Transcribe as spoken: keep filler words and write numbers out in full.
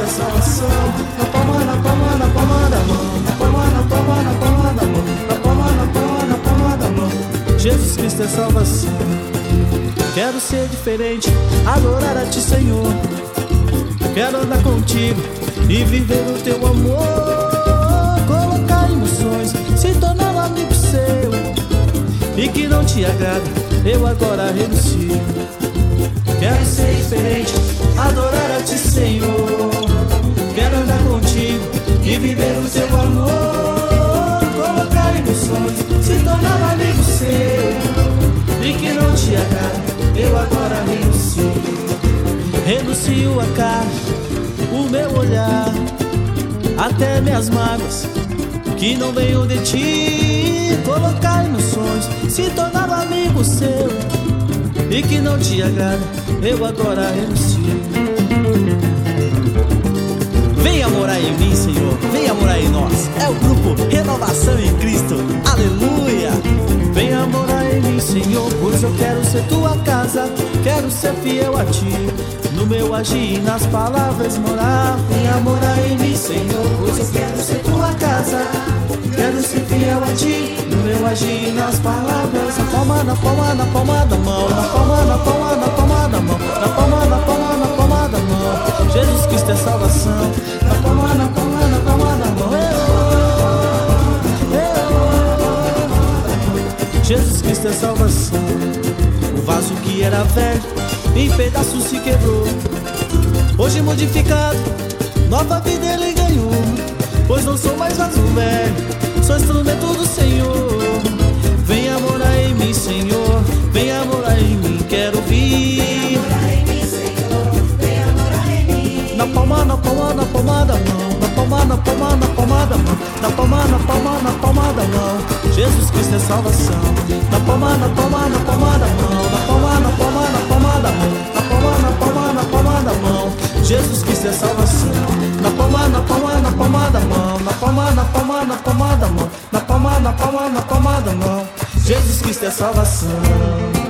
salvação. Na palma, na palma, na palma da mão. Na palma, na palma, na palma da mão. Na palma, na palma, na palma da mão. Jesus Cristo é salvação. Quero ser diferente, adorar a Ti, Senhor. Quero andar contigo e viver o Teu amor. Colocar emoções, se tornar um amigo Seu. E que não Te agrada, eu agora renuncio. Quero ser diferente, adorar a Ti, Senhor. Quero andar contigo e viver o Teu amor. Colocar emoções, se tornar um amigo Seu. E que não Te agrada, eu agora renuncio. Renuncio a carne, o meu olhar, até minhas mágoas que não venham de Ti. Colocar emoções, se tornar um amigo Seu. E que não Te agrada, eu agora renuncio. Venha morar em mim, Senhor, venha morar em nós. É o grupo Renovação em Cristo, aleluia. Venha morar em mim, Senhor, pois eu quero ser Tua casa. Quero ser fiel a Ti, no meu agir e nas palavras morar. Venha morar em mim, Senhor, pois eu quero ser Tua casa. Quero ser fiel a Ti, no meu agir e nas palavras. Na palma, na palma, na palma da mão. Na palma, na palma, na palma da mão. Na palma, na palma, na palma da mão. Jesus Cristo é salvação. Na palma, na palma, na palma da mão. Jesus Cristo é salvação. O vaso que era velho, em pedaços se quebrou. Hoje modificado, nova vida Ele ganhou. Pois não sou mais vaso velho, sou instrumento do Senhor. Venha morar em mim, Senhor, venha morar em mim, quero vir. Venha morar em mim, Senhor, venha morar em mim. Na palma, na palma, na palma da mão. Na palma, na palma, na palma da mão. Na palma, na palma, na palma da mão. Jesus Cristo é salvação. Na palma, na palma, na palma da mão. Na palma, na palma, na palma da mão. Na palma, na palma, na palma da mão. Jesus Cristo é salvação. Na palma, na palma, na palma da mão. Na palma, na palma, na palma da mão. Na palma, na palma, na palma da mão. Jesus Cristo é salvação.